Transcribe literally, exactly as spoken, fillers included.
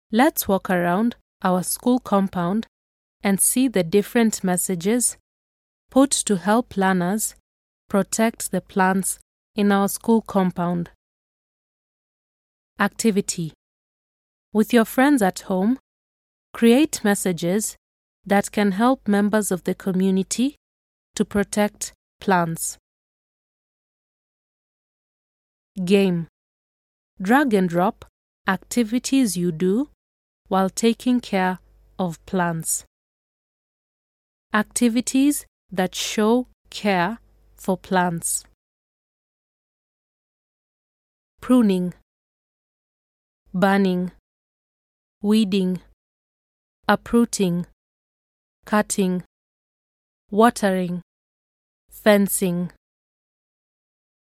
Let's walk around our school compound and see the different messages put to help learners protect the plants in our school compound. Activity. With your friends at home, create messages that can help members of the community to protect plants. Game. Drag and drop activities you do while taking care of plants. Activities that show care for plants. Pruning, burning, weeding, uprooting, cutting, watering, fencing.